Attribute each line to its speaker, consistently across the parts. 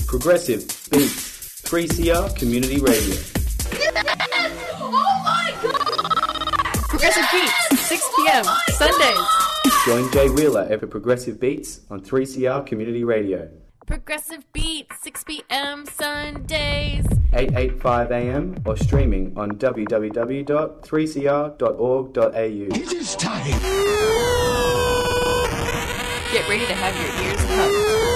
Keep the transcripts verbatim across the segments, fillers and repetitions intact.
Speaker 1: Progressive Beats, three C R Community Radio.
Speaker 2: Yes! Oh my God!
Speaker 3: Progressive Beats, six p.m. Oh Sundays.
Speaker 1: Join Jay Wheeler every Progressive Beats on three C R Community Radio.
Speaker 3: Progressive Beats, six p.m. Sundays.
Speaker 1: eight eighty-five a m or streaming on w w w dot three c r dot org dot a u.
Speaker 4: It is time.
Speaker 3: Get ready to have your ears hugged.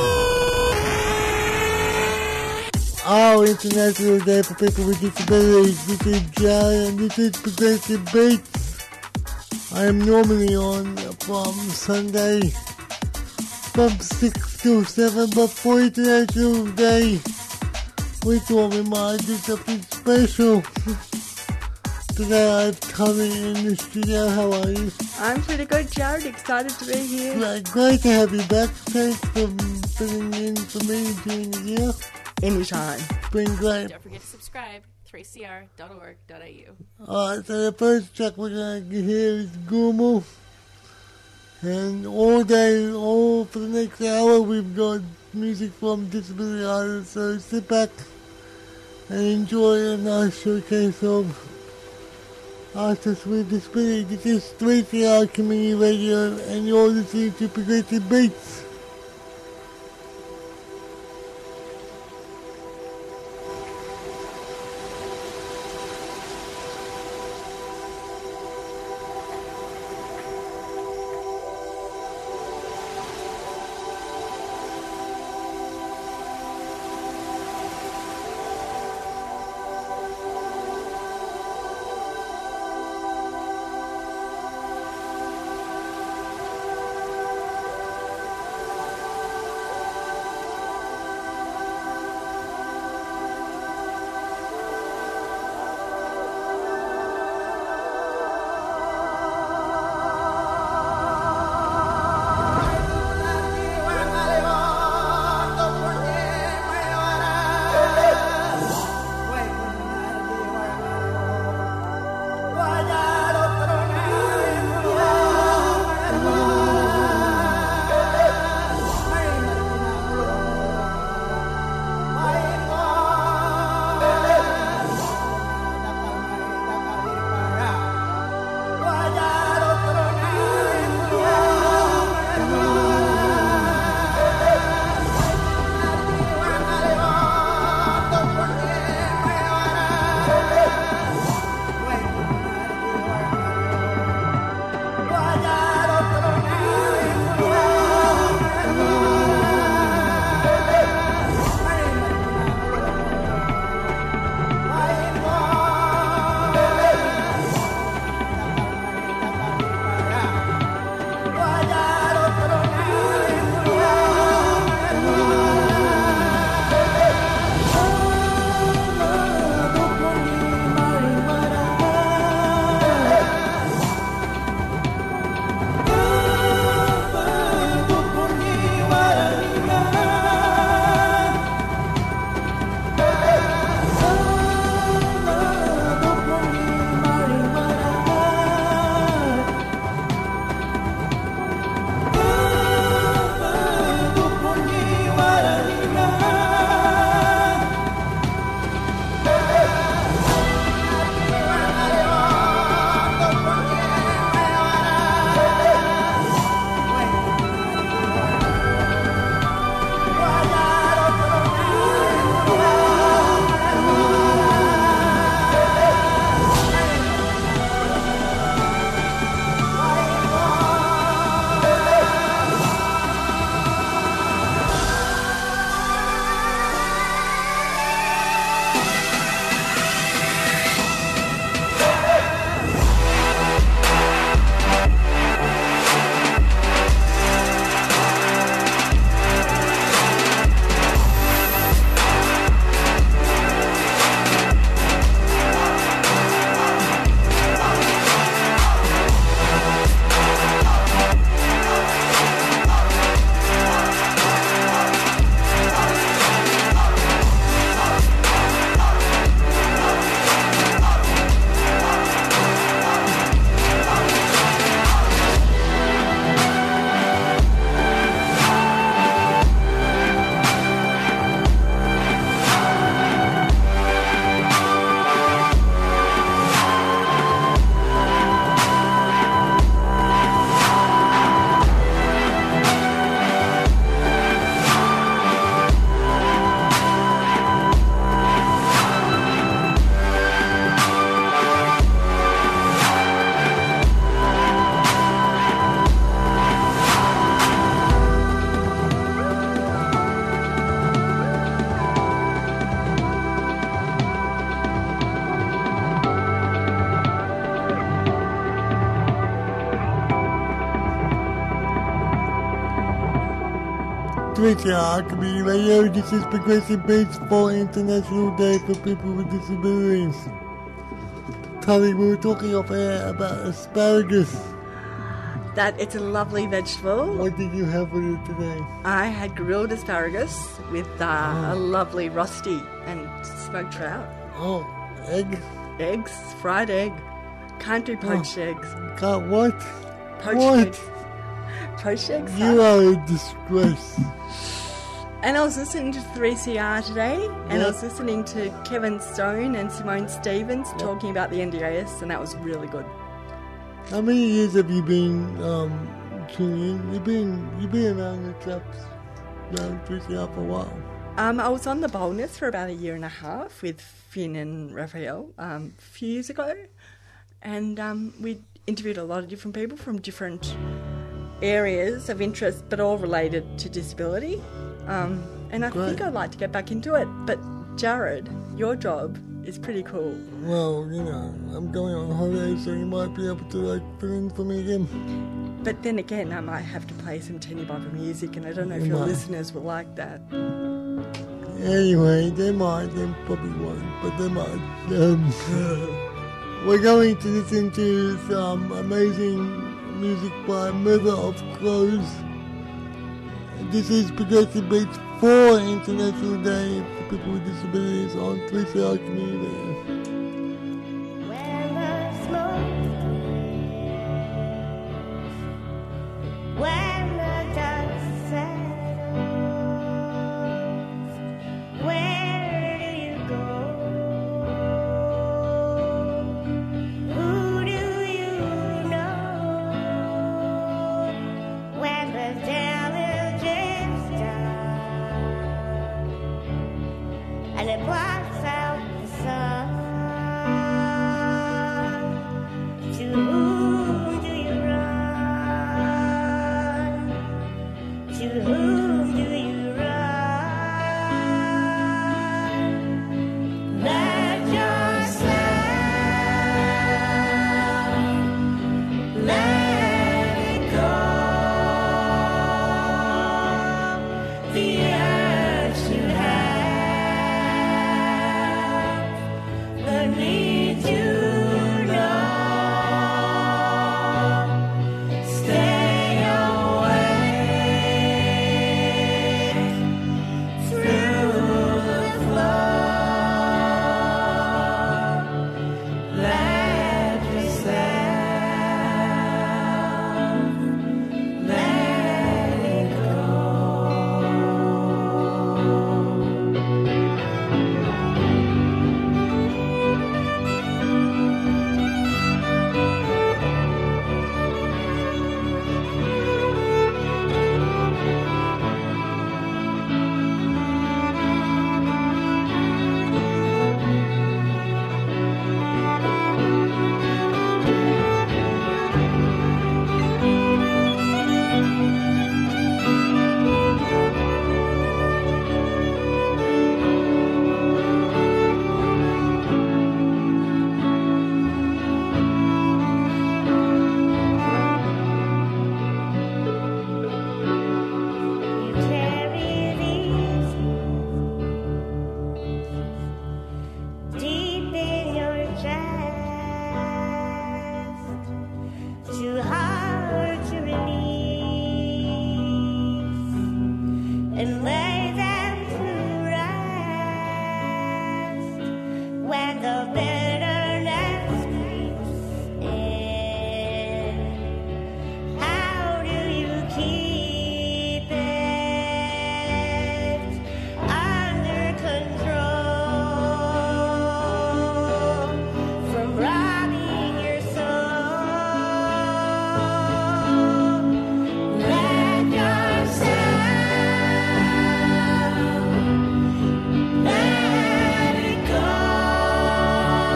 Speaker 5: Oh, International Day for People with Disabilities. This is John and this is Progressive Beats. I am normally on from Sunday from six to seven, but for International Day, we thought we might do something special. Today I have Tommy in the studio. How are you?
Speaker 6: I'm pretty good, Jared. Excited to be here.
Speaker 5: Great, great to have you back. Thanks for filling in for me during the year.
Speaker 6: Anytime.
Speaker 5: It's been great.
Speaker 3: Don't forget to subscribe, three c r dot org dot a u.
Speaker 5: Alright, so the first track we're going to hear is Gumo. And all day, all for the next hour, we've got music from disability artists. So sit back and enjoy a nice showcase of artists with disability. This is three C R Community Radio, and you're listening to Progressive Beats. three C R Community Radio. This is Progressive Beats for International Day for People with Disabilities. Tully, we were talking off air about asparagus.
Speaker 6: That it's a lovely vegetable.
Speaker 5: What did you have with it today?
Speaker 6: I had grilled asparagus with uh, a lovely rosti and smoked trout.
Speaker 5: Oh, egg?
Speaker 6: Eggs, fried egg. Can't do poached eggs.
Speaker 5: Can't what?
Speaker 6: Poached
Speaker 5: What?
Speaker 6: eggs. Poached eggs.
Speaker 5: You are a disgrace.
Speaker 6: And I was listening to three C R today, and I
Speaker 5: Yep.
Speaker 6: was listening to Kevin Stone and Simone Stevens talking about the N D I S, and that was really good.
Speaker 5: How many years have you been um, tuning in? You've been, you've been around the chaps, you know, three C R for a while.
Speaker 6: Um, I was on The Boldness for about a year and a half with Finn and Raphael um, a few years ago, and um, we interviewed a lot of different people from different areas of interest, but all related to disability. Um, and I
Speaker 5: Great.
Speaker 6: think I'd like to get back into it. But Jared, your job is pretty cool.
Speaker 5: Well, you know, I'm going on holiday, so you might be able to, like, fill in for me again.
Speaker 6: But then again, I might have to play some Tenny Bopper music, and I don't know if
Speaker 5: You
Speaker 6: your
Speaker 5: might.
Speaker 6: listeners will like that.
Speaker 5: Anyway, they might, they probably won't, but they might. Um, we're going to listen to some amazing music by Mother of Crows. This is Progressive Beats for International Day for People with Disabilities on three C R Community Radio.
Speaker 4: When the smoke, when the dust settles, where do you go? Who do you know? When the devil drifts down and it blots out the sun. To whom do you run? To whom do you run? Let yourself let it go. The urge to have, the need to know. Stay awake through the flow. Let yourself let it go. You carry these deep in your chest, too hard to release, and lay them to rest when the bitterness creeps in. How do you keep it under control from robbing your soul? Let yourself let it go.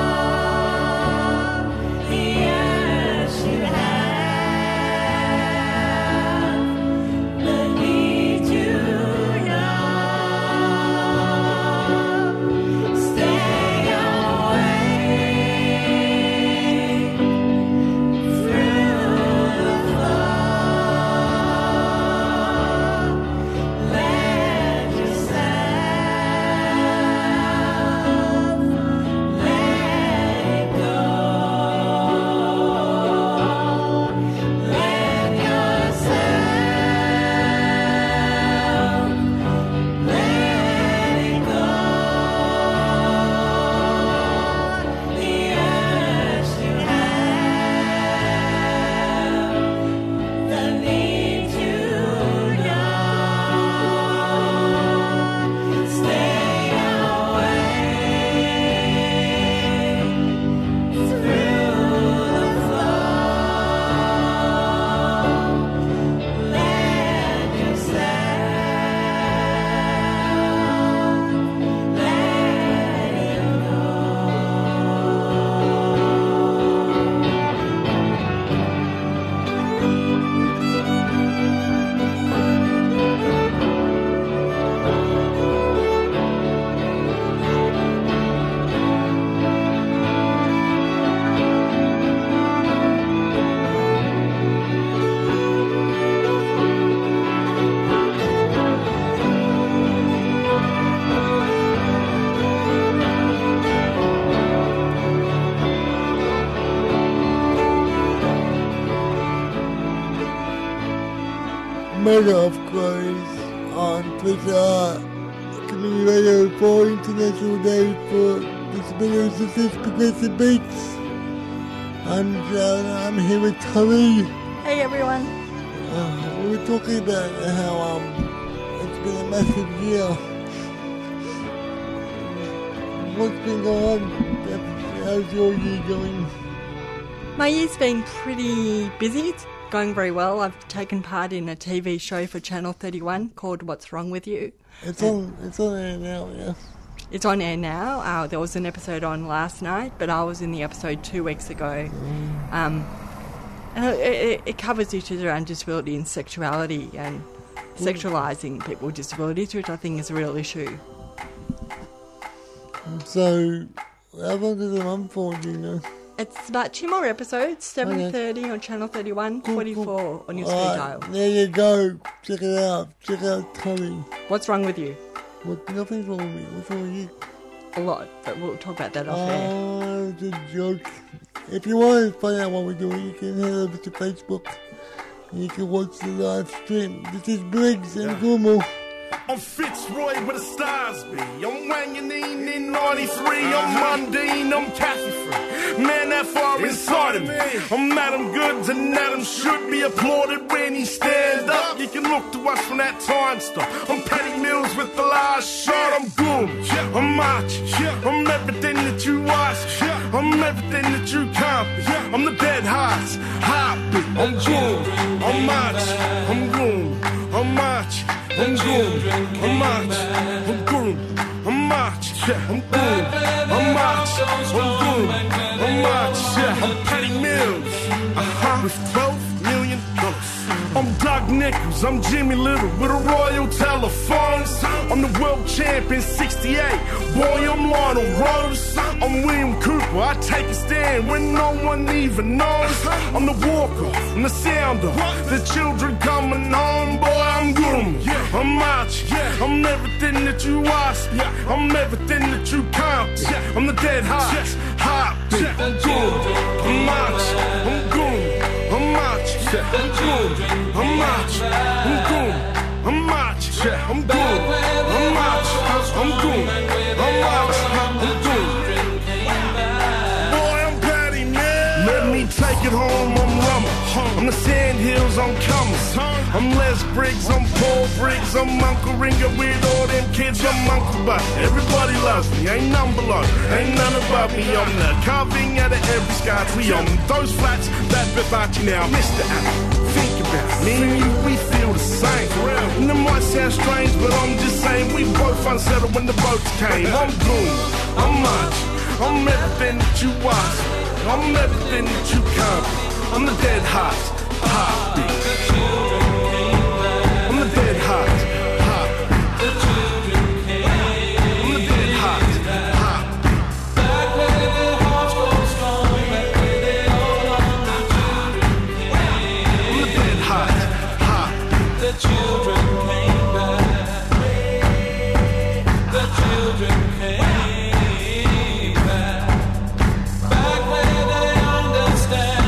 Speaker 5: Omega, of course, on Twitter, Community Radio for International Day for Disabilities. This is Progressive Beats. I'm John, I'm here with Tommy.
Speaker 6: Hey everyone.
Speaker 5: Uh, we were talking about how um, it's been a massive year. What's been going on? How's your year going?
Speaker 6: My year's been pretty busy. It's going very well. I've taken part in a T V show for Channel thirty-one called What's Wrong With You.
Speaker 5: It's on, it's on air now, yeah.
Speaker 6: It's on air now. Uh, there was an episode on last night, but I was in the episode two weeks ago. Mm. Um, and it, it, it covers issues around disability and sexuality and mm. sexualising people with disabilities, which I think is a real issue.
Speaker 5: So, how long does it run for, do you know?
Speaker 6: It's about two more episodes, seven thirty okay. on Channel thirty-one, cool, forty-four cool. on your speed
Speaker 5: right,
Speaker 6: dial.
Speaker 5: There you go. Check it out. Check out Tommy.
Speaker 6: What's wrong with you?
Speaker 5: What, nothing's wrong with me. What's wrong with you?
Speaker 6: A lot, but we'll talk about that off air.
Speaker 5: Oh, it's a joke. If you want to find out what we're doing, you can head over to Facebook and you can watch the live stream. This is Briggs and Gumo.
Speaker 7: I'm Fitzroy where the stars be. I'm Wanganine in ninety-three. I'm mundane, I'm Kathy free. Man, that far inside of me. I'm Adam Goods and Adam should be applauded when he stands up. You can look to us from that time stop. I'm Patty Mills with the last shot. I'm Goom, I'm March. I'm everything that you watch. I'm everything that you can't be. I'm the dead hearts, heartbeat. I'm Goom, I'm March. I'm Goom, I'm March. I'm Goom, I'm March, I'm Goom, I'm March, yeah, I'm Goom, I'm March, I'm Goom, I'm March, yeah, I'm Patty Mills, uh-huh, with twelve million dollars. I'm Doug Nichols, I'm Jimmy Little with a royal telephone. I'm the world champion sixty-eight, boy I'm Lionel Rose. I'm William Cooper, I take a stand when no one even knows. I'm the walker, I'm the sounder, the children coming home, boy I'm Goom, I'm March, I'm everything that you ask, I'm everything that you can't be. I'm the dead hearts, heartbeat, I'm Goom, I'm March, I'm Goom, I'm March, I'm Goom, I'm March, I'm Goom, I'm March, I'm Goom, I'm March, I'm Goom, I'm March, I'm Goom. Boy, I'm Patty Mills. Let me take it home, I'm Rummer. I'm the Sandhills, I'm Cummins. I'm Les Briggs, I'm Paul Briggs, I'm Uncle Ringer with all them kids, I'm Uncle Buck. Everybody loves me, ain't none below, ain't none above me. I'm the carving out of every scar tree. I'm those flats that Vivace now, Mister Apple. Think about me and you, we feel the same. And it might sound strange, but I'm just saying we both unsettled when the boats came. I'm Goom, I'm March, I'm everything that you want, I'm everything that you can't be. I'm the dead heart, heartbeat. I'm the dead heart, heartbeat. I'm the dead heart, heartbeat. Back where their hearts grow strong, back where they all on the children came. I'm the dead heart, heartbeat. The children came back. The children came back. Back where they understand.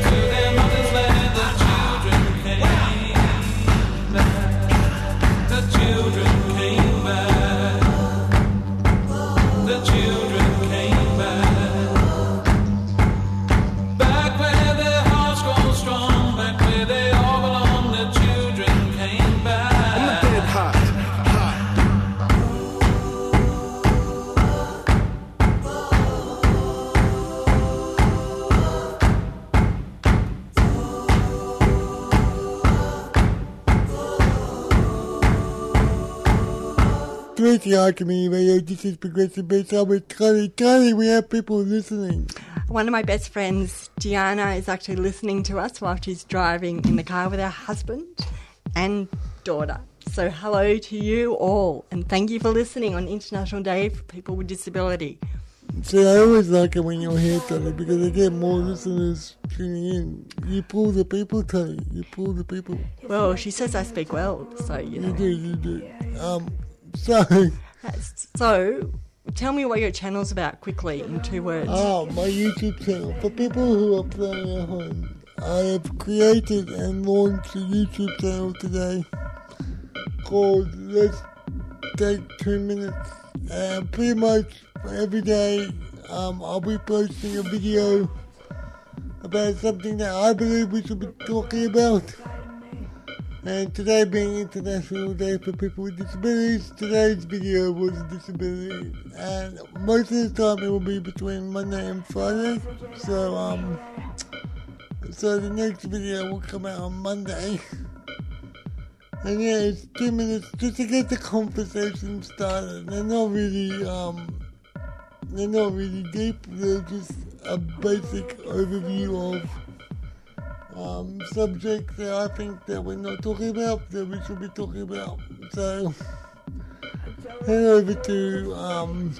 Speaker 5: three C R Community Radio, this is Progressive Beats. I'm with Connie. Connie, we have people listening.
Speaker 6: One of my best friends, Gianna, is actually listening to us while she's driving in the car with her husband and daughter. So hello to you all, and thank you for listening on International Day for People with Disability.
Speaker 5: See, I always like it when you're here, Tony, because I get more listeners tuning in. You pull the people, Tony. You pull the people.
Speaker 6: Well, she says I speak well, so you know.
Speaker 5: You do, you do. Um, so...
Speaker 6: So, tell me what your channel's about quickly in two words.
Speaker 5: Oh, my YouTube channel. For people who are playing at home, I have created and launched a YouTube channel today called Let's Take Two Minutes. And pretty much every day um, I'll be posting a video about something that I believe we should be talking about. And today being International Day for People with Disabilities, today's video was a disability. And most of the time it will be between Monday and Friday. So, um, so the next video will come out on Monday. And yeah, it's two minutes just to get the conversation started. They're not really, um, they're not really deep. They're just a basic overview of Um, subjects that I think that we're not talking about, that we should be talking about. So, head over to, um,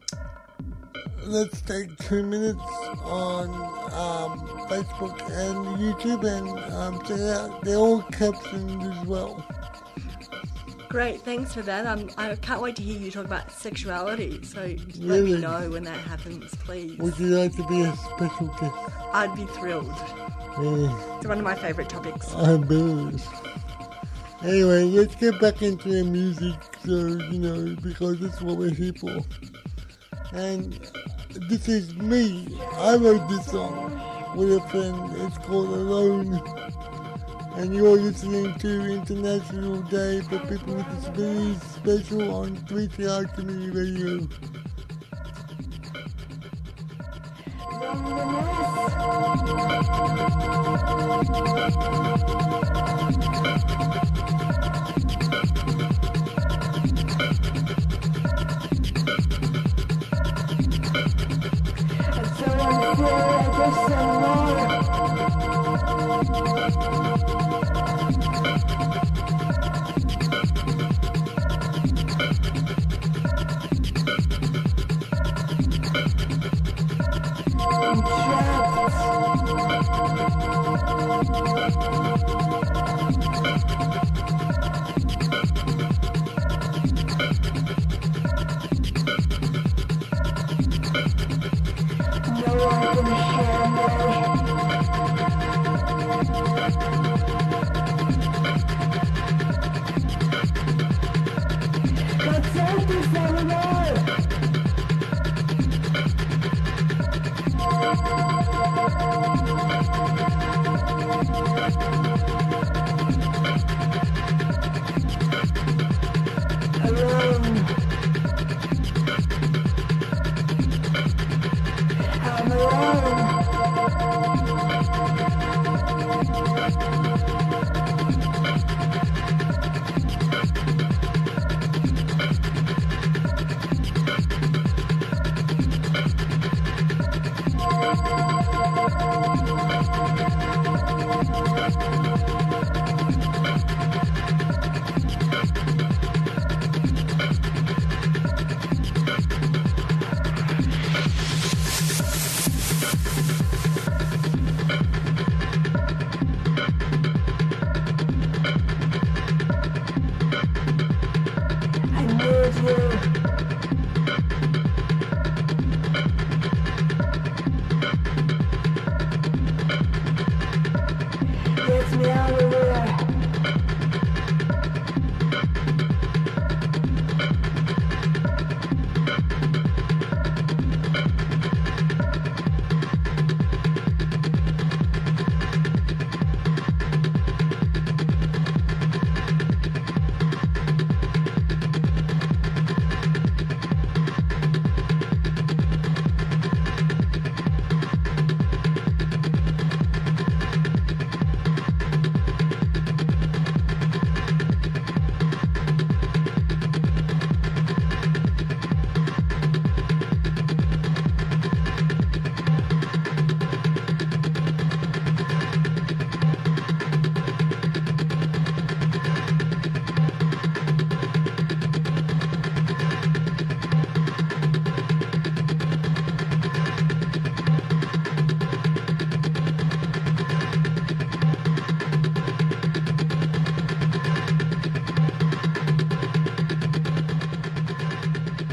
Speaker 5: Let's Take Two Minutes on, um, Facebook and YouTube, and, um, check it out. They're all captioned as well.
Speaker 6: Great, thanks for that. Um, I can't wait to hear you talk about sexuality, so let
Speaker 5: Really?
Speaker 6: me know when that happens, please.
Speaker 5: Would you like to be a special guest?
Speaker 6: I'd be thrilled.
Speaker 5: Yeah,
Speaker 6: It's one of my favourite topics.
Speaker 5: I bet. Anyway, let's get back into the music, so, you know, because that's what we're here for. And this is me. I wrote this song with a friend. It's called Alone. And you're listening to International Day for People with Disabilities special on three C R Community Radio.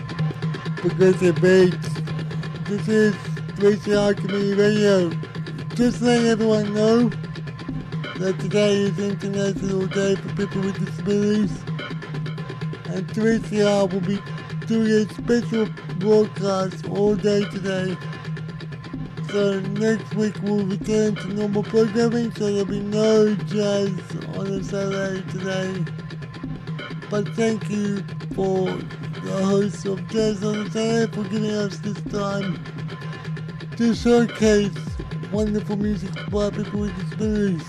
Speaker 5: Progressive Beats. This is three C R Community Radio. just letting everyone know that today is International Day for People with Disabilities, and three C R will be doing a special broadcast all day today. So next week we'll return to normal programming, so there'll be no jazz on a Saturday today. But thank you for the hosts of Jazz on a Saturday for giving us this time to showcase wonderful music by people with disabilities.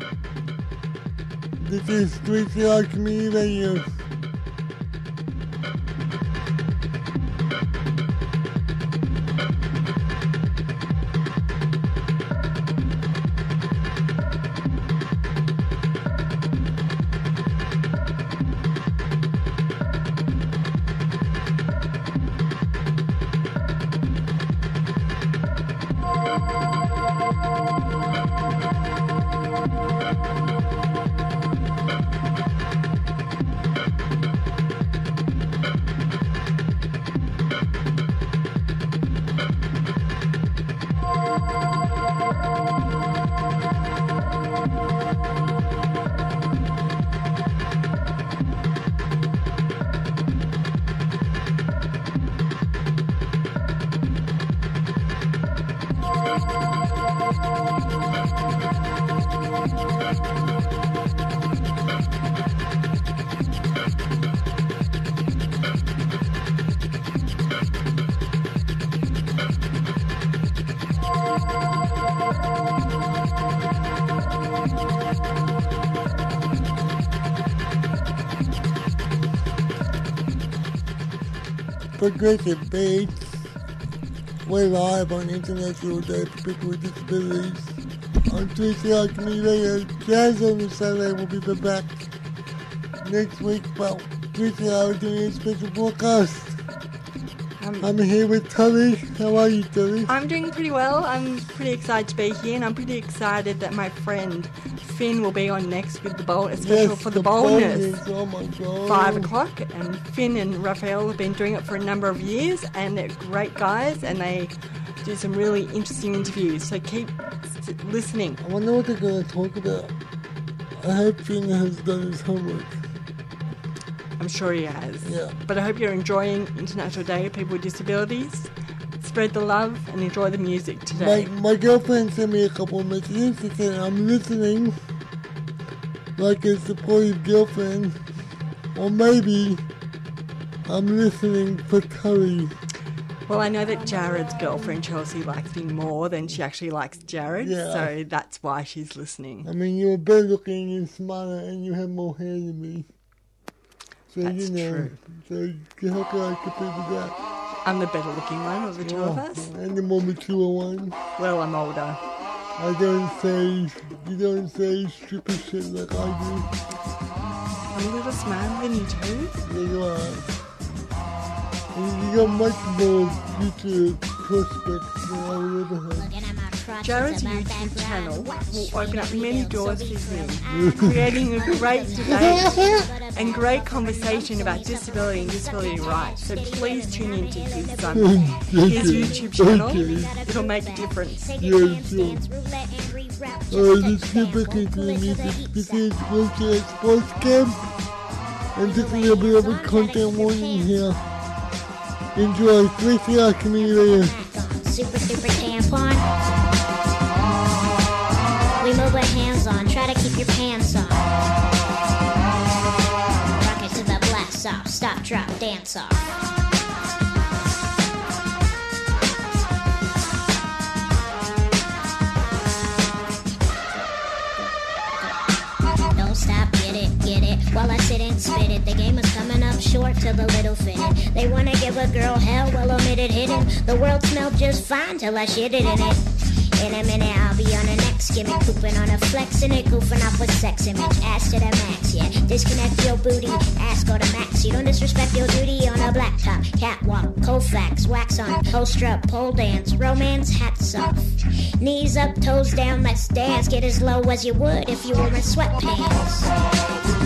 Speaker 5: This is three C R Community Radio. Progressive Beats. We're live on International Day for People with Disabilities on three C R Community Radio. Jazz on the Saturday will be back next week, but three C R are doing a special broadcast.
Speaker 6: Um,
Speaker 5: I'm here with Tully. How are you, Tully?
Speaker 6: I'm doing pretty well. I'm pretty excited to be here, and I'm pretty excited that my friend Finn will be on next with the bowl, a special
Speaker 5: Yes,
Speaker 6: for the,
Speaker 5: the
Speaker 6: bowlers.
Speaker 5: bowlers. Oh my God.
Speaker 6: Five o'clock, and Finn and Raphael have been doing it for a number of years, and they're great guys, and they do some really interesting interviews. So keep s- listening.
Speaker 5: I wonder what they're going to talk about. I hope Finn has done his homework.
Speaker 6: I'm sure he has.
Speaker 5: Yeah.
Speaker 6: But I hope you're enjoying International Day of People with Disabilities. Spread the love and enjoy the music
Speaker 5: My,
Speaker 6: today.
Speaker 5: my girlfriend sent me a couple of messages. She said, I'm listening like a supportive girlfriend. Or maybe I'm listening for Tully.
Speaker 6: Well, I know that Jared's girlfriend Chelsea likes me more than she actually likes Jared,
Speaker 5: Yeah.
Speaker 6: so that's why she's listening.
Speaker 5: I mean, you're better looking and smarter and you have more hair than me. So,
Speaker 6: That's
Speaker 5: you know,
Speaker 6: true.
Speaker 5: so how can I compare with that?
Speaker 6: I'm the better looking one of the two of
Speaker 5: Oh,
Speaker 6: us.
Speaker 5: and the more mature one.
Speaker 6: Well, I'm older.
Speaker 5: I don't say, you don't say stupid shit like I
Speaker 6: I'm a little smarter than you two.
Speaker 5: do. Yeah, you are. And you got much more future prospects than I would ever have.
Speaker 6: Jared's YouTube channel will open up many doors for him, creating a great debate and great conversation about disability and disability rights. So please tune into his, um, his YouTube channel.
Speaker 5: Okay.
Speaker 6: It'll make a difference.
Speaker 5: Yeah, sure. Alright, let's get back into the music. This is Wheelchair Sports Camp, and just a little bit of a content warning here. Enjoy three C R Community Radio.
Speaker 4: Super, super tampon. We move with hands on, try to keep your pants on. Rock it to the blast off, stop, drop, dance off. Don't stop, get it, get it, while I sit and spit it. The game is coming up short till the little fitted. They wanna give a girl hell, well omitted hidden. The world smelled just fine till I shitted in it. In a minute I'll be on the next gimmick, pooping on a flex in it, goofing off with sex image, ass to the max, yeah. Disconnect your booty, ass go to max. You don't disrespect your duty on a blacktop, catwalk, Colfax, wax on, poster up, pole dance, romance, hats off. Knees up, toes down, let's dance. Get as low as you would if you were in sweatpants.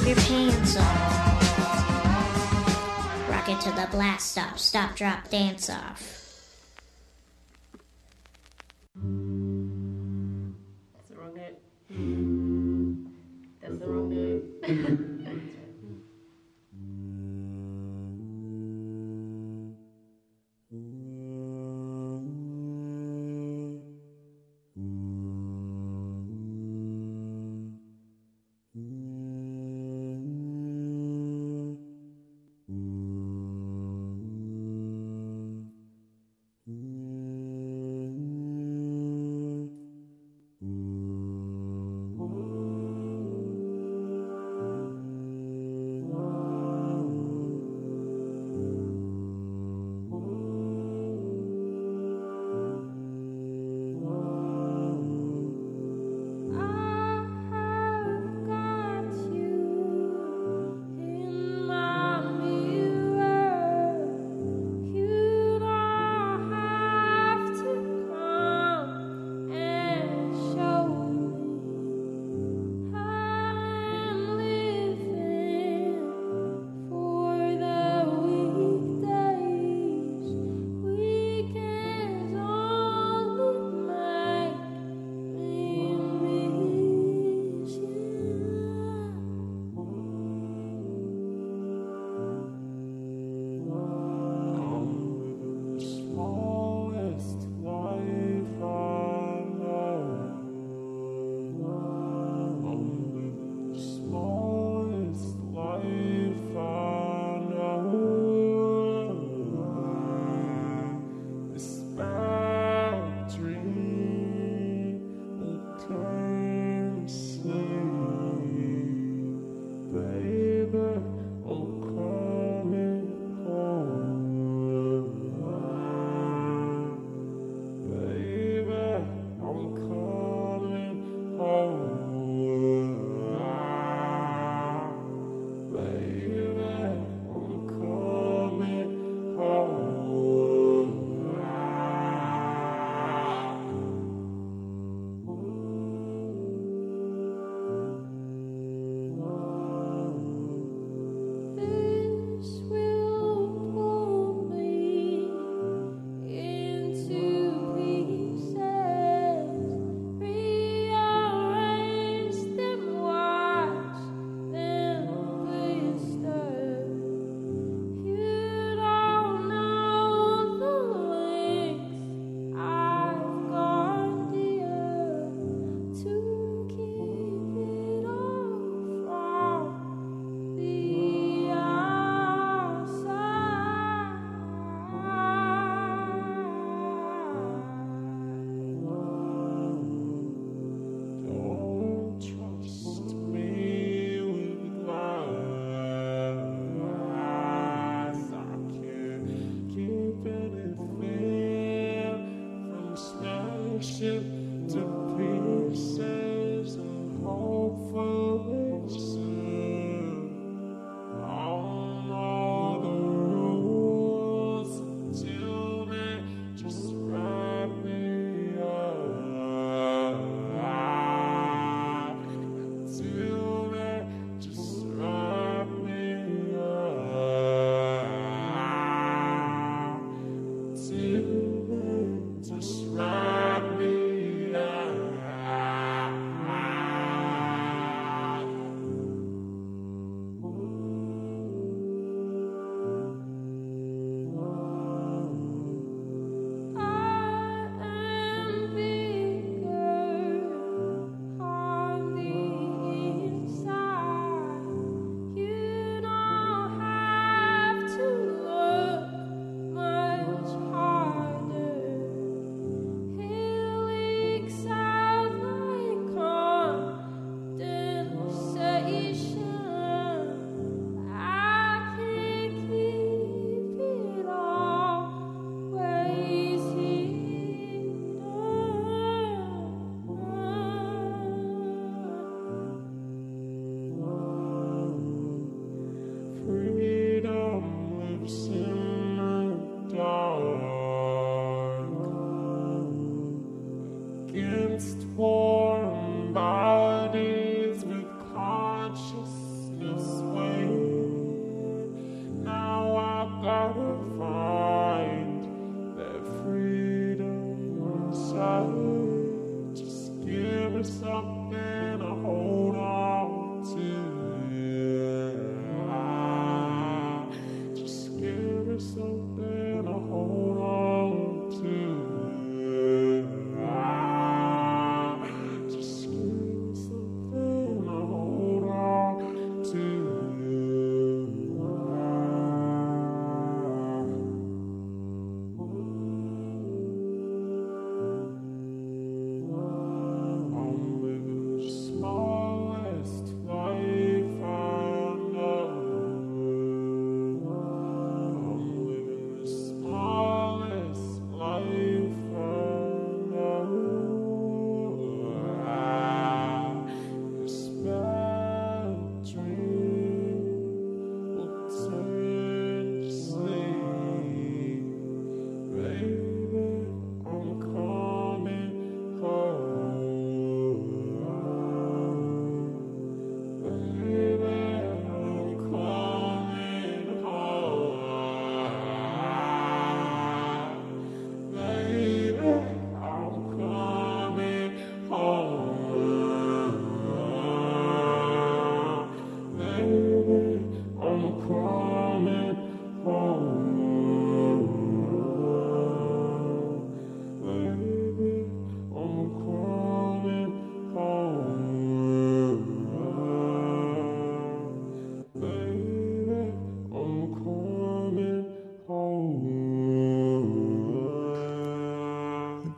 Speaker 4: your pants off. Rock it to the blast stop, stop, drop, dance off.
Speaker 3: That's the wrong note. That's the wrong note.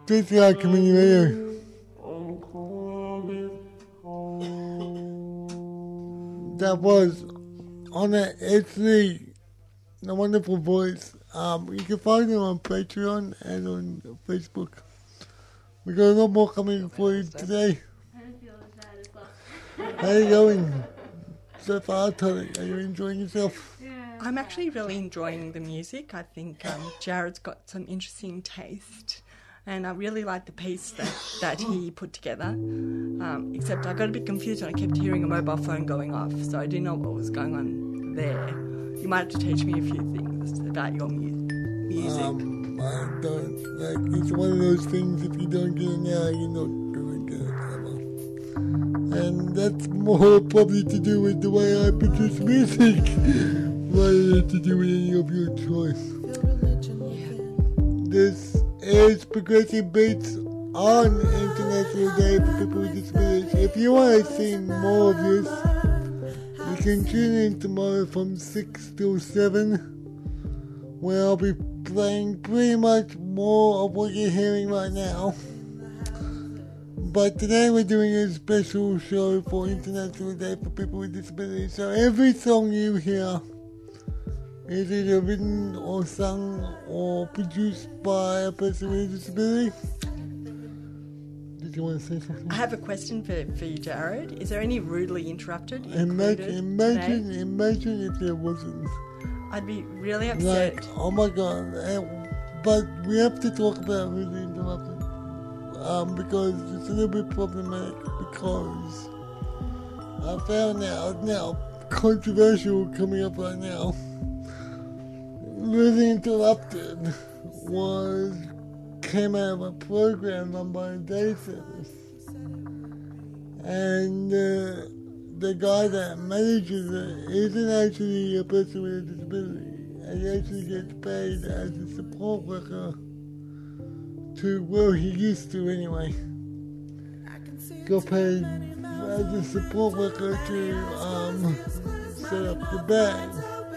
Speaker 5: three C R Community Radio. That was Honor Esley, the wonderful voice. Um, you can find her on Patreon and on Facebook. We got a lot more coming for you today.
Speaker 3: I don't feel as bad as last.
Speaker 5: How are you going so far, Tony? Are you enjoying yourself?
Speaker 3: Yeah.
Speaker 6: I'm actually really enjoying the music. I think um, Jared's got some interesting taste. And I really like the piece that, that he put together. Um, except I got a bit confused when I kept hearing a mobile phone going off. So I didn't know what was going on there. You might have to teach me a few things about your mu- music.
Speaker 5: Um, I don't, like, it's one of those things, if you don't get it now, you're not going to get it ever. And that's more probably to do with the way I produce music, rather than to do with any of your choice. This is Progressive Beats on International Day for People with Disabilities. If you want to see more of this, you can tune in tomorrow from six till seven, where I'll be playing pretty much more of what you're hearing right now. But today we're doing a special show for International Day for People with Disabilities. So every song you hear is either written or sung or produced by a person with a disability. Did you want to say something?
Speaker 6: I have a question for, for you, Jared. Is there any rudely interrupted
Speaker 5: Imagine,
Speaker 6: included
Speaker 5: imagine,
Speaker 6: today?
Speaker 5: imagine if there wasn't.
Speaker 6: I'd be really upset.
Speaker 5: Like, oh my god. eh, But we have to talk about really interrupted. Um, because it's a little bit problematic because I found out now, controversial coming up right now. Really Interrupted was came out of a program run by a day service, and uh, the guy that manages it isn't actually a person with a disability, and he actually gets paid as a support worker to, well, he used to anyway, got paid as a support worker to um, set up the band.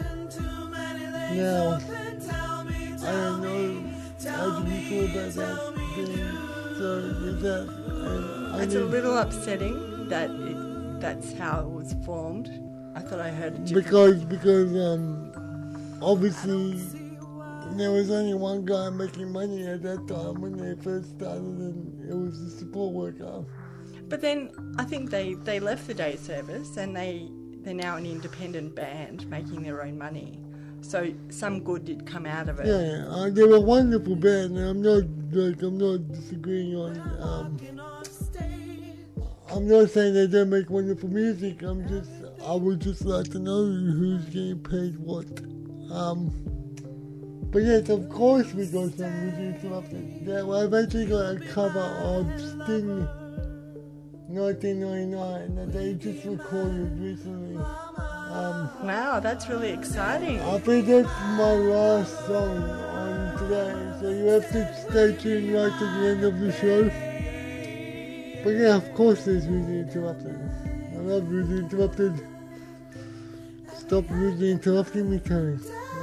Speaker 5: Now, I don't know how do you feel about that being so with that. And I
Speaker 6: It's a
Speaker 5: mean,
Speaker 6: little upsetting that it, that's how it was formed. I thought I heard it different.
Speaker 5: because because um obviously there was only one guy making money at that time when they first started, and it was the support worker.
Speaker 6: But then I think they, they left the day service and they, they're now an independent band making their own money. So some good did come out of it.
Speaker 5: Yeah, yeah. Uh, they were a wonderful band, and I'm not like I'm not disagreeing on. Um, I'm not saying they don't make wonderful music. I'm just I would just like to know who's getting paid what. Um, but yes, of course we got some music interrupted. Yeah, well, I've actually got a cover of Sting nineteen ninety-nine that they just recorded recently. Um,
Speaker 6: Wow, that's really exciting.
Speaker 5: I think that's my last song on today, so you have to stay tuned right to the end of the show. But yeah, of course there's Rudely Interrupted. I love Rudely Interrupted. Stop rudely interrupting me, Tony.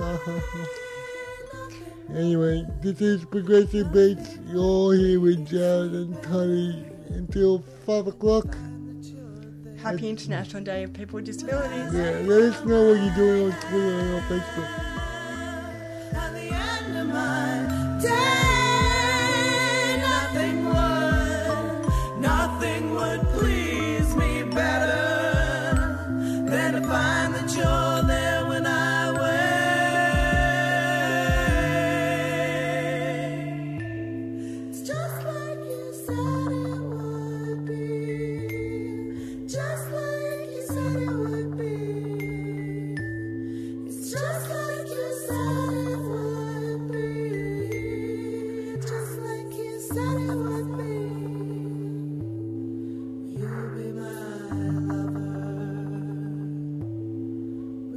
Speaker 5: Anyway, this is Progressive Beats. You're here with Jared and Tony until five o'clock.
Speaker 6: Happy International Day of People with Disabilities.
Speaker 5: Yeah, let us know what you're doing on Twitter and on Facebook.
Speaker 2: At the end of my day, nothing would, nothing would please me better than to find that you're there when I wait. It's just like you said it would be, just like you said it would be. It's just like you said it would be, just like you said it would be. You'll be my lover,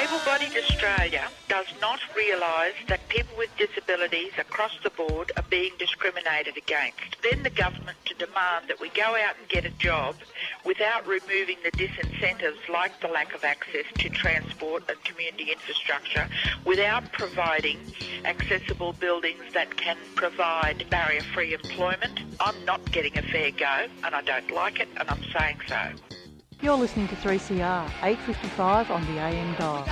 Speaker 8: Able-bodied Australia does not realise that people with disabilities across the board are being discriminated against. Then the government to demand that we go out and get a job without removing the disincentives like the lack of access to transport and community infrastructure, without providing accessible buildings that can provide barrier-free employment. I'm not getting a fair go, and I don't like it, and I'm saying so.
Speaker 9: You're listening to three C R, eight fifty-five on the A M dial.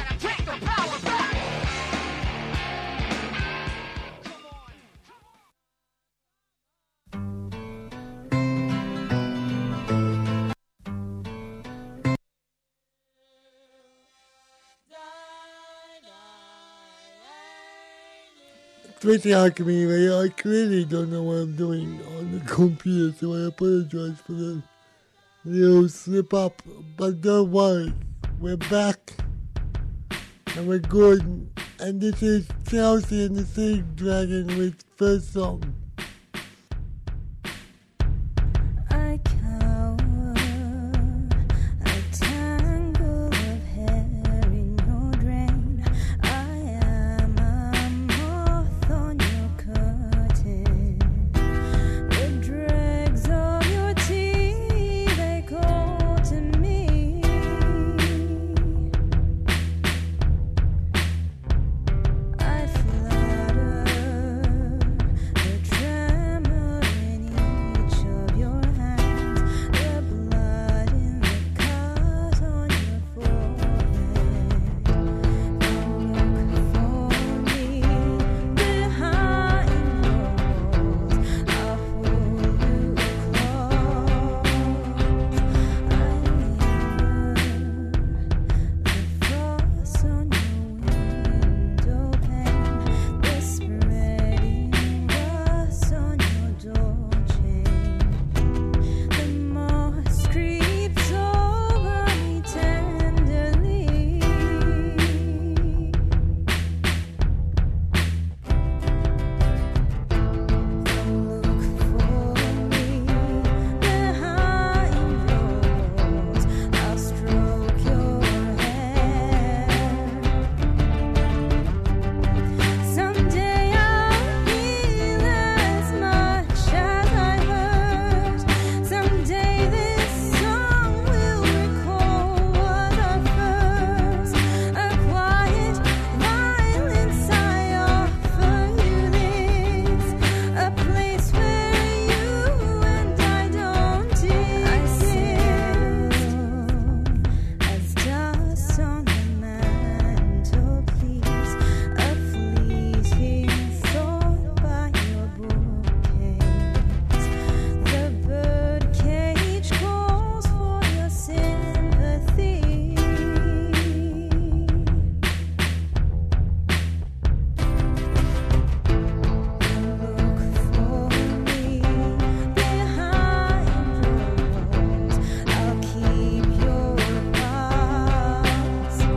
Speaker 5: three C R community, I clearly don't know what I'm doing on the computer, so I apologise for the little slip up, but don't worry, we're back and we're good, and this is Chelsea and the Sea Dragon with first song.
Speaker 2: I cower, a tangle of hair in your drain. I am a moth on your curtain. The dregs of your tea, they call to me. I flutter, the tremor in each of your hands, the blood in the cut on your forehead. Look for me behind your walls. I'll pull you close. I linger, the frost on your window pane, the spreading rust on your door chain. The moss creeps over me tenderly. Look for me behind your walls. I'll stroke your hair. Someday I'll feel as much as I hurt. Someday this song will recall what I first. A quiet violence I offer you this. A place where you and I don't exist. As dust on the mantelpiece, a fleeting thought by your bookcase. The birdcage calls for your sympathy. Look for me behind your walls. I'll keep your pulse.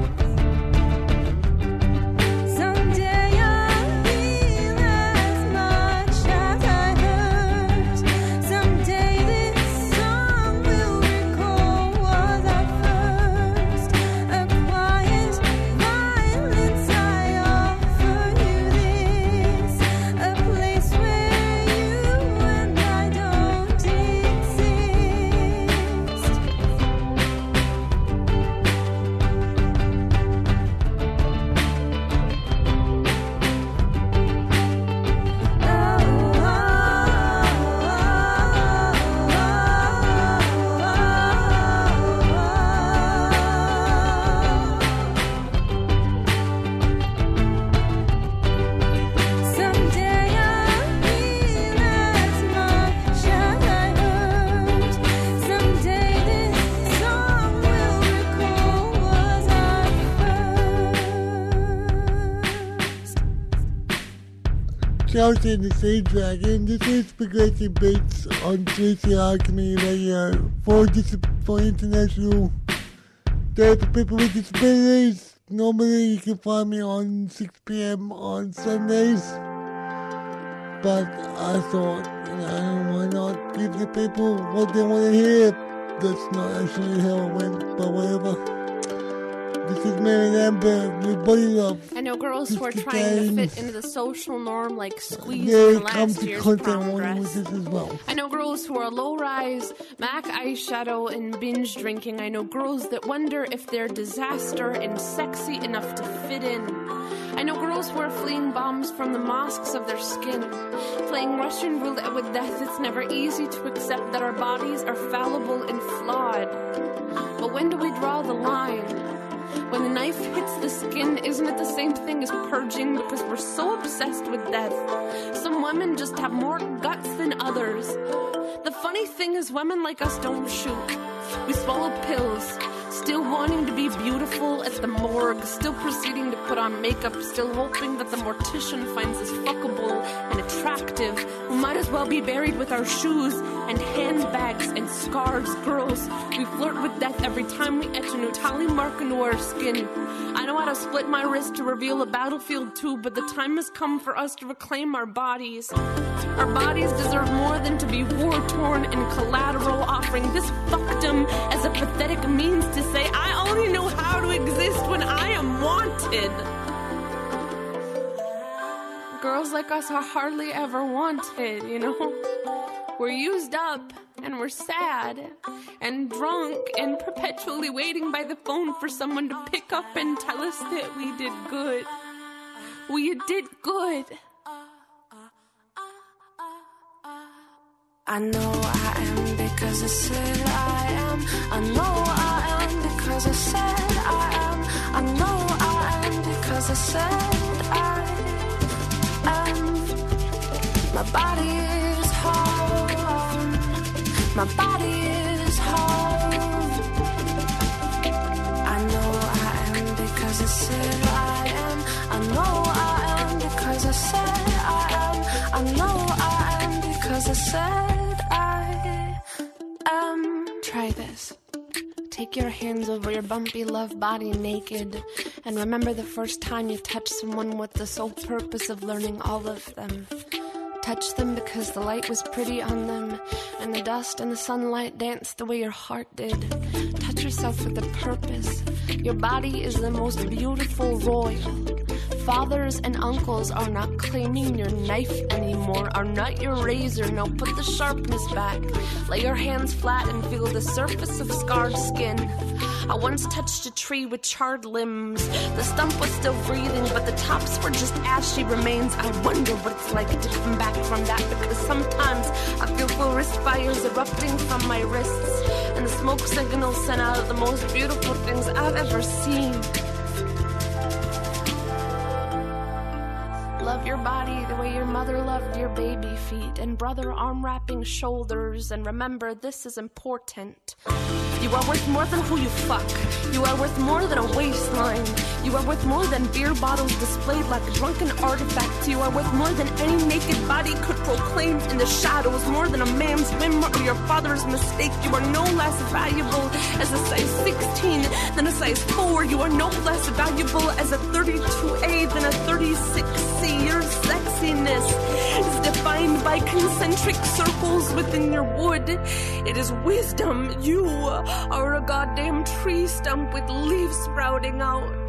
Speaker 2: Someday I'll feel as much as I hurt. Someday this song will recall what I first. A quiet violence I offer you this. A place where you and I don't exist. Someday I'll feel as much as I hurt. Someday this song will recall what I first.
Speaker 5: Chelsea and the Sea Dragon, this is Progressive Beats on three C R Community Radio for, dis- for International Day for People with Disabilities. Normally you can find me on six p.m. on Sundays, but I thought, you know, why not give the people what they want to hear? That's not actually how it went, but whatever. This is Mary Amber with Body Love.
Speaker 10: I know girls who are
Speaker 5: Fifty
Speaker 10: trying to
Speaker 5: times.
Speaker 10: fit into the social norm like squeezing
Speaker 5: There
Speaker 10: the
Speaker 5: comes
Speaker 10: last
Speaker 5: the
Speaker 10: year's
Speaker 5: content
Speaker 10: prom
Speaker 5: warning
Speaker 10: dress.
Speaker 5: with this as well.
Speaker 10: I know girls who are low-rise, MAC eyeshadow, and binge drinking. I know girls that wonder if they're disaster and sexy enough to fit in. I know girls who are fleeing bombs from the mosques of their skin. Playing Russian roulette with death, it's never easy to accept that our bodies are fallible and flawed. But when do we draw the line? When the knife hits the skin, isn't it the same thing as purging because we're so obsessed with death? Some women just have more guts than others. The funny thing is women like us don't shoot. We swallow pills, still wanting to be beautiful at the morgue, still proceeding to put on makeup, still hoping that the mortician finds us fuckable and attractive. We might as well be buried with our shoes and handbags and scarves. Girls, we flirt with death every time we etch a new tally mark into our skin. I know how to split my wrist to reveal a battlefield too, but the time has come for us to reclaim our bodies. Our bodies deserve more than to be war-torn and collateral, offering this fuckdom as a pathetic means to say, I only know how to exist when I am wanted. Girls like us are hardly ever wanted, you know? We're used up, and we're sad, and drunk, and perpetually waiting by the phone for someone to pick up and tell us that we did good. We did good. I know I am because I said I am. I know I am because I said I am. I know I am because I said I am. My body is home. My body is home. I know I am because I said I am. I know I am because I said I am. I know I am because I said Um, try this. Take your hands over your bumpy love body naked, and remember the first time you touched someone with the sole purpose of learning all of them. Touch them because the light was pretty on them, and the dust and the sunlight danced the way your heart did. Touch yourself with a purpose. Your body is the most beautiful royal. Fathers and uncles are not claiming your knife anymore, are not your razor. No, put the sharpness back. Lay your hands flat and feel the surface of scarred skin. I once touched a tree with charred limbs. The stump was still breathing, but the tops were just ashy remains. I wonder what it's like to come back from that, because sometimes I feel forest fires erupting from my wrists, and the smoke signals sent out the most beautiful things I've ever seen. Love your body the way your mother loved your baby feet, and brother arm wrapping shoulders, and remember this is important. You are worth more than who you fuck. You are worth more than a waistline. You are worth more than beer bottles displayed like drunken artifacts. You are worth more than any naked body could proclaim in the shadows, more than a man's whim or your father's mistake. You are no less valuable as a size sixteen than a size four. You are no less valuable as a thirty-two A than a thirty-six C. Your sexiness is defined by concentric circles within your wood. It is wisdom. You are a goddamn tree stump with leaves sprouting out.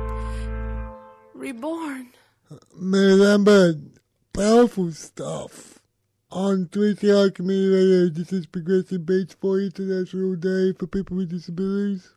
Speaker 10: Reborn.
Speaker 5: Remember, powerful stuff. On three C R Community Radio, this is Progressive Beats for International Day for People with Disabilities.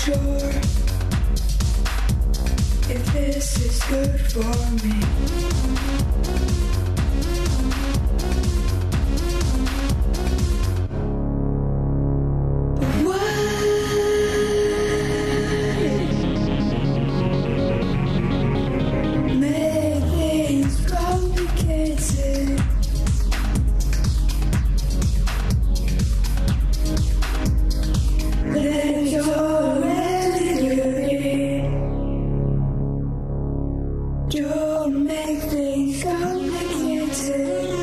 Speaker 2: sure if this is good for me. Make things complicated. Let your melody. Don't make things complicated.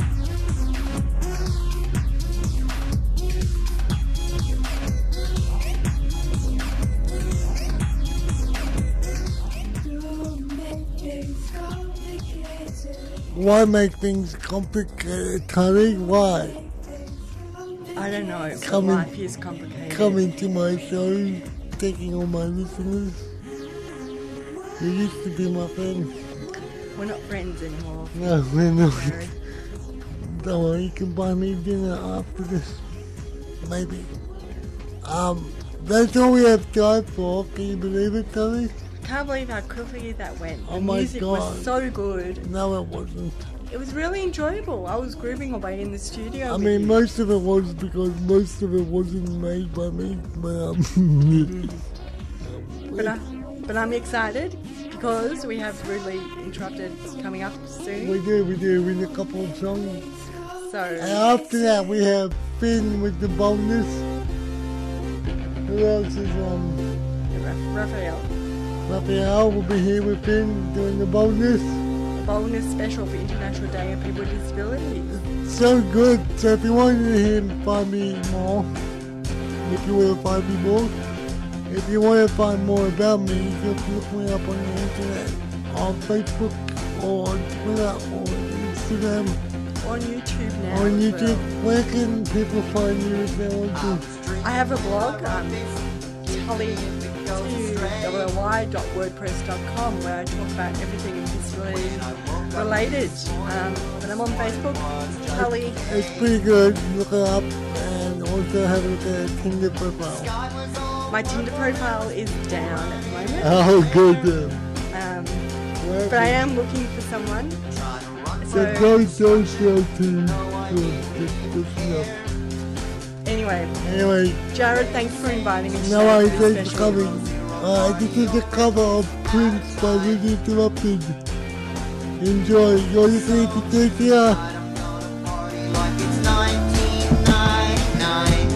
Speaker 2: Don't make things complicated.
Speaker 5: Why make things complicated, Tony? Why?
Speaker 6: I don't know, but
Speaker 5: Come in-
Speaker 6: life is complicated.
Speaker 5: Come into my show, taking all my listeners. You used to be my friend.
Speaker 6: We're not friends anymore.
Speaker 5: No, we're not.
Speaker 6: Sorry.
Speaker 5: Don't worry, you can buy me dinner after this. Maybe. Um, that's all we have time for. Can you believe it, Tony?
Speaker 6: Can't believe how quickly that went.
Speaker 5: Oh
Speaker 6: the
Speaker 5: my
Speaker 6: music
Speaker 5: God.
Speaker 6: was so good.
Speaker 5: No, it wasn't.
Speaker 6: It was really enjoyable. I was grooving away in the studio.
Speaker 5: I
Speaker 6: with
Speaker 5: mean,
Speaker 6: you.
Speaker 5: most of it was because most of it wasn't made by me. But, um,
Speaker 6: But, I, but I'm excited because we have Rudely Interrupted coming up soon.
Speaker 5: we do, we do, with a couple of songs.
Speaker 6: So
Speaker 5: And after that, we have Finn with the bonus. Who else is um?
Speaker 6: Ra- Raphael,
Speaker 5: Raphael will be here with Finn doing the bonus.
Speaker 6: a bonus special for International Day of People with Disabilities.
Speaker 5: So good. So if you want to hear him find me more, if you want to find me more, if you want to find more about me, just look me up on the internet, on Facebook, or on Twitter, or Instagram,
Speaker 6: On YouTube now.
Speaker 5: on
Speaker 6: as
Speaker 5: YouTube.
Speaker 6: well.
Speaker 5: Where can people find you if they want to?
Speaker 6: I have a blog, um, tully dot wordpress dot com, where I talk about everything disability related. Um, but I'm on Facebook, Tully.
Speaker 5: It's pretty good. Look it up, and also have a look at a Tinder profile.
Speaker 6: My Tinder profile is down at the moment.
Speaker 5: Oh, good.
Speaker 6: Um, but I am looking for someone.
Speaker 5: So
Speaker 6: So
Speaker 5: don't don't show to just listen up.
Speaker 6: anyway,
Speaker 5: Anyway,
Speaker 6: Jared, thanks for inviting us.
Speaker 5: no
Speaker 6: today
Speaker 5: worries,
Speaker 6: for this
Speaker 5: thanks for
Speaker 6: special-
Speaker 5: coming. Uh, this is a cover of Prince by Really Interrupted. Enjoy. You're listening to T C R.
Speaker 2: Like it's nineteen ninety-nine.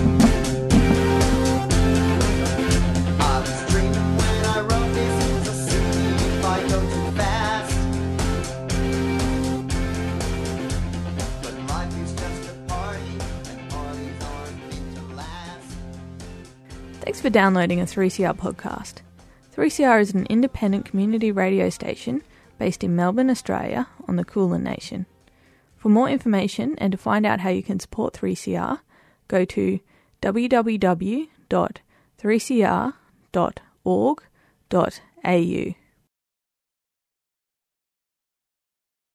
Speaker 2: I was dreaming when I wrote this. It's a sin if I go too fast. But life is just a party, and parties aren't meant to last.
Speaker 11: Thanks for downloading a three C R podcast. three C R is an independent community radio station based in Melbourne, Australia, on the Kulin Nation. For more information and to find out how you can support three C R, go to w w w dot three c r dot org dot a u.